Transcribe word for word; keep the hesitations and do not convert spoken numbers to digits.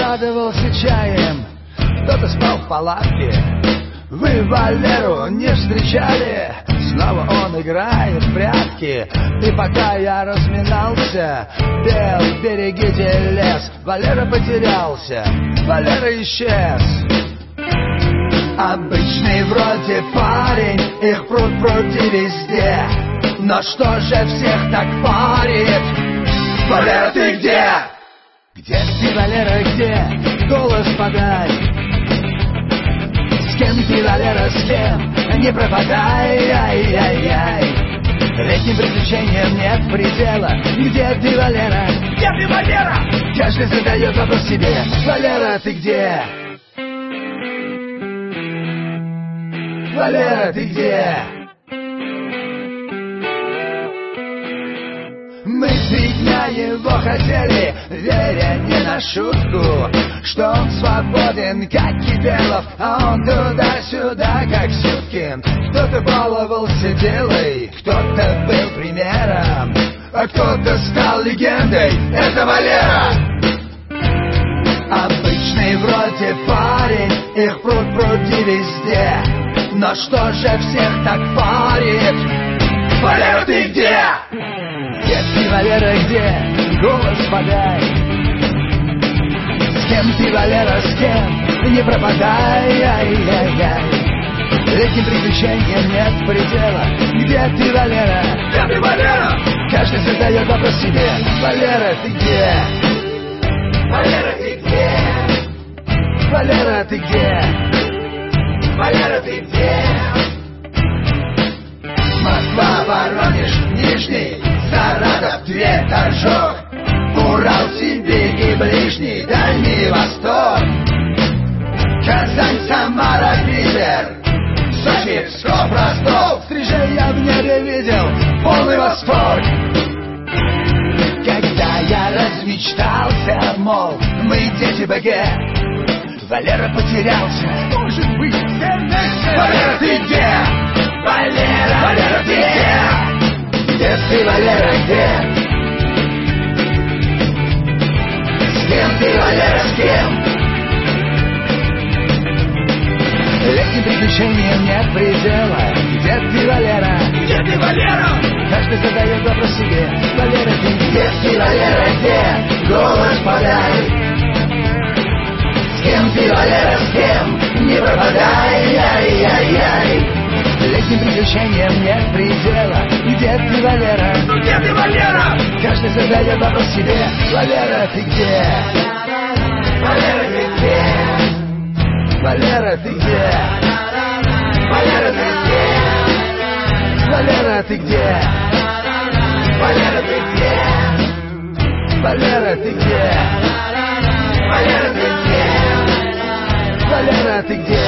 радовался чаем, кто-то спал в палатке. Вы Валеру не встречали? Снова он играет в прятки. И пока я разминался, пел «Берегите лес», Валера потерялся, Валера исчез. Обычный вроде парень, их пруд-пруди везде. Но что же всех так парит? Валера, ты где? Где ты, Валера, где? Голос подай. С кем ты, Валера, с кем? Не пропадай, ай-яй-яй. Летним приключениям нет предела. Где ты, Валера? Где ты, Валера? Каждый задает вопрос себе. Валера, ты где? Валера, ты где? Мы три дня его хотели, веря не на шутку, что он свободен, как Кипелов, а он туда-сюда, как Сюткин. Кто-то баловался делой, кто-то был примером, а кто-то стал легендой. Это Валера. Обычный вроде парень, их пруд-пруди везде. Но что же всех так парит? Валера, ты где? Где ты, Валера, где? Голос подай. С кем ты, Валера, с кем? Не пропадай, ай-яй-яй. Летним приключениям нет предела. Где ты, Валера? Где ты, Валера? Каждый задает вопрос себе. Валера, ты где? Валера, ты где? Валера, ты где? Валера, ты где? Москва, Воронеж, Нижний, Саратов, Тверь, Торжок, Урал, Сибирь и Ближний, Дальний Восток, Казань, Самара, Питер, Сочи, Псков, Ростов. Стрижей я в небе видел полный восторг. Когда я размечтался, мол, мы дети БГ, Валера потерялся. Может быть, все вместе. Валера, ты где? Валера, Валера, ты где? Где ты, Валера, где? С кем ты, Валера, с кем? Летним приключениям нет предела. Где ты, Валера? Где ты, Валера? Каждый задает вопрос себе. Валера, ты где? Ты, Валера, где? Голос подай. С кем ты, Валера, с кем? Не пропадай, ай-яй-яй. Летним приключениям нет предела. Где ты, Валера? Ну где ты, Валера? Каждый задает вопрос себе. Валера, ты где? Валера, ты где? Валера, ты где? Валера, ты где? Валера, ты где? Валера, ты где? Валера, ты где? Валера, ты где? Валера, ты где?